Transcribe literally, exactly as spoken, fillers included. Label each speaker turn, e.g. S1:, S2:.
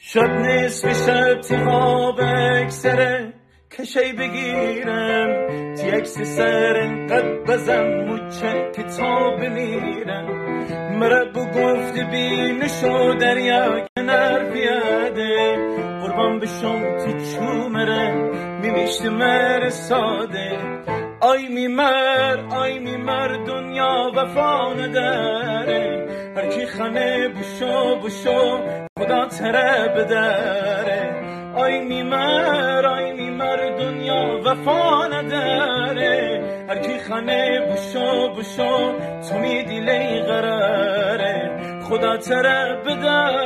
S1: شب نصف شب تیغا بکسره کشی بگیرم تی اکس سر انقدر بزم موچه کتاب بمیرم مرا بگفت بینشو دریا کنار بیاده قربان بشم تی چو مره میمیشت مر ساده آی میمر آی میمر دنیا وفا نداره هر کی خانه بوشو بوشو خدا تره بداره آی میمر آی میمر دنیا وفا نداره هر کی خانه بوشو بوشو تو می دیلی قراره خدا تره بداره